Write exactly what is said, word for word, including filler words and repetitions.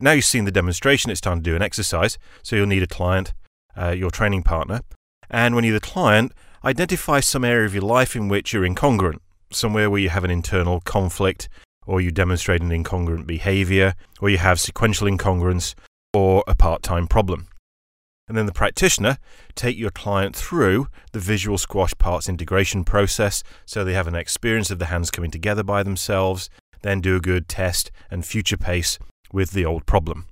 Now you've seen the demonstration, it's time to do an exercise. So you'll need a client, uh, your training partner. And when you're the client, identify some area of your life in which you're incongruent, somewhere where you have an internal conflict, or you demonstrate an incongruent behavior, or you have sequential incongruence, or a part-time problem. And then the practitioner, take your client through the visual squash parts integration process so they have an experience of the hands coming together by themselves, then do a good test and future pace with the old problem.